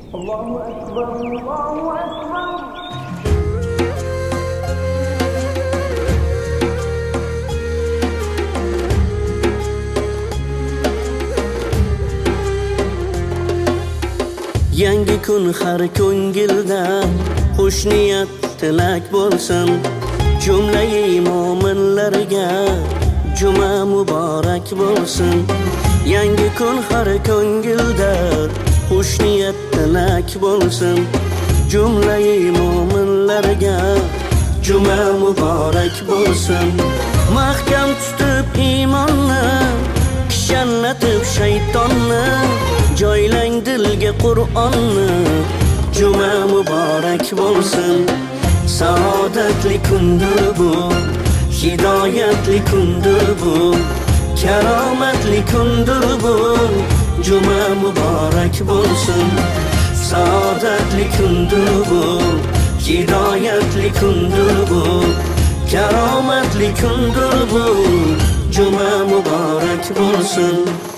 Allahu akbar, Allahu akbar. Yangi kun har ko'ngilda xush niyat tilak bo'lsin. Jumlayi mo'minlarga juma muborak bo'lsin. Yangi kun har ko'ngilda xush niyat tilak bo'lsin. Jumlayi mo'minlarga juma muborak bo'lsin. Mahkam tutib iymonni, kishanlatib shaytonni, joylang dilga Qur'onni, juma muborak bo'lsin. Saodatli kundir bu, hidoyatli kundir bu, karomatli kundir bu, juma muborak bo'lsin. Saodatli kundir bu, hidoyatli kundir bu, karomatli kundir bu, juma muborak bo'lsin.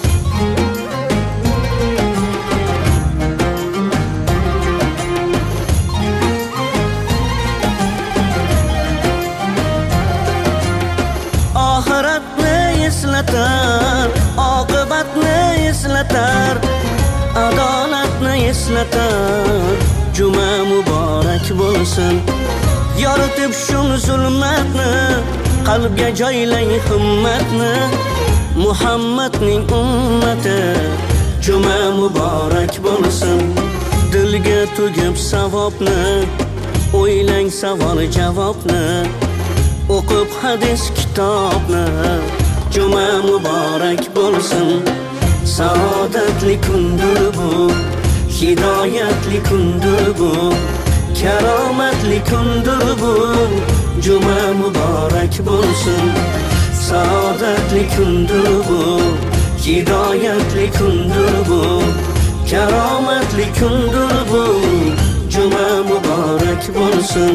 Oxiratni eslatar, oqibatni eslatar, adolatni eslatar, juma muborak bo'lsin. Yoritib shun zulmatni, qalbga joylang himmatni, Muhammadning ummati, juma muborak bo'lsin. Dilga tugib savobni, o'ylang savol javobni, o'qib hadis kitobni, juma muborak bo'lsin. Saodatli kundir bu, hidoyatli kundir bu, karomatli kundir bu, juma muborak bo'lsin. Saodatli kundir bu, hidoyatli kundir bu, karomatli kundir bu, juma muborak bo'lsin.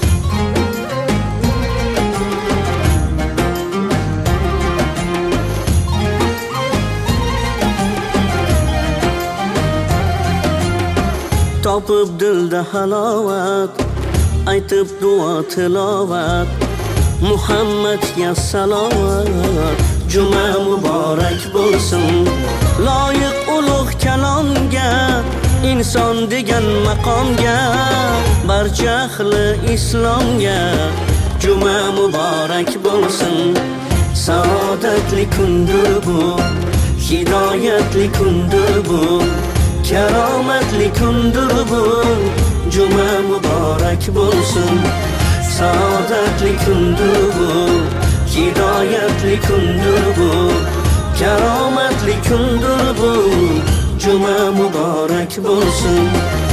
Topib dilda halovat, aytib duo tilovat, Muhammadga salovat, juma muborak bo'lsin. Loyiq ulug' kalomga, inson degan maqomga, barcha ahli islomga, juma muborak bo'lsin. Saodatli kundir bu, hidoyatli kundir bu, karomatli kundir bu, juma muborak bo'lsin. Saodatli kundir bu, hidoyatli kundir bu, karomatli kundir bu, juma muborak bo'lsin.